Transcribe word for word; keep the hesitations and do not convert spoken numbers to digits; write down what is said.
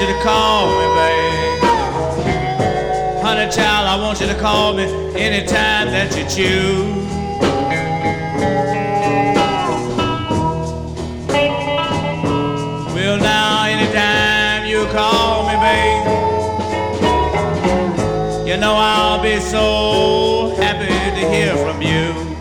you to call me, babe. Honey child, I want you to call me anytime that you choose. Well, now, anytime you call me, babe, you know I'll be so happy to hear from you.